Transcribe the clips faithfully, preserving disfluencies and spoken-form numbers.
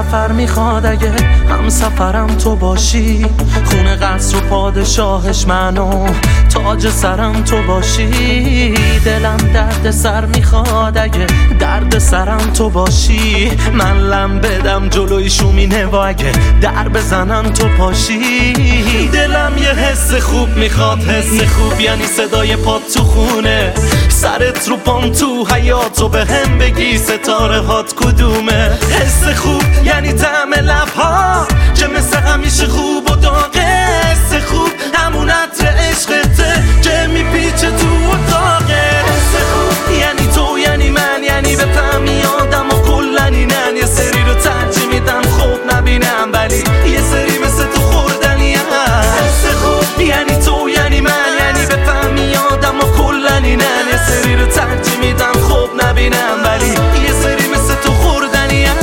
سفر میخواد اگه هم سفرم تو باشی، خونه قصر و پادشاهش منو تاج سرم تو باشی. دلم درد سر میخواد اگه درد سرم تو باشی، من لم بدم جلوی شومینه و اگه در بزنم تو پاشی. دلم یه حس خوب میخواد، حس خوب یعنی صدای پات تو خونه، سرت رو پام تو حیاتو به هم بگی ستاره هات کدومه. حس خوب یعنی طعم لبها که مثل همیشه خوب و داغه، حس خوب همون عطر عشقته که میپیچه تو اتاقه. حس خوب یعنی تو یعنی من، یعنی بفهمی آدم و کلن اینن. یه سری رو ترجیح میدم خوب نبینم ولی یه سری مثل تو خوردنی هم. حس خوب یعنی تو یعنی من، یعنی بفهمی آدم و کلن اینن. یه سری رو ترجیح میدم خوب نبینم ولی یه سری مثل تو خوردنی هم.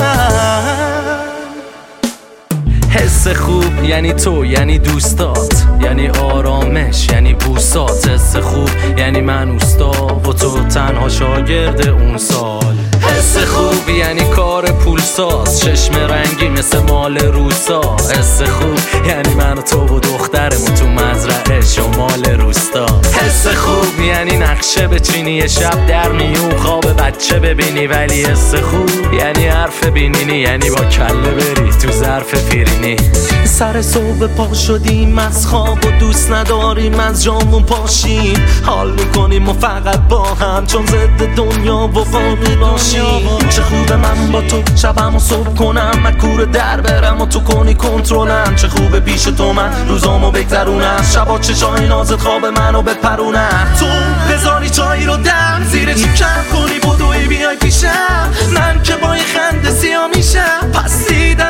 حس خوب یعنی تو یعنی دوستات، یعنی آرامش یعنی بوسات. حس خوب یعنی من اوستا و تو تنها شاگرد اون سال. حس خوب یعنی کار پولساز، چشم رنگی مثل مال روسا. حس خوب یعنی من و تو و دخترمون تو مزرعه شمال روستا. حس خوب یعنی نقشه بچینی یه شب در میون خواب بچه ببینی، ولی حس خوب یعنی حرف بینینی، یعنی با کله بری تو ظرف فیرینی. سر صبح پا شدیم از خواب و دوست نداریم از جامون پاشیم، حال میکنیم و فقط با هم چون ضد دنیا و واقعی باشیم. چه خوبه من با تو شبم و صبح کنم، مکور در برم و تو کنی کنترلم. چه خوبه پیش تو من روزامو بگذرونم، شبا چشای نازت خواب منو بپرونم. تو بذاری چایی رو دم زیر چی کم کنی بدوی بیای پیشم، من که با یه خنده سیاه میشم. پس دیدم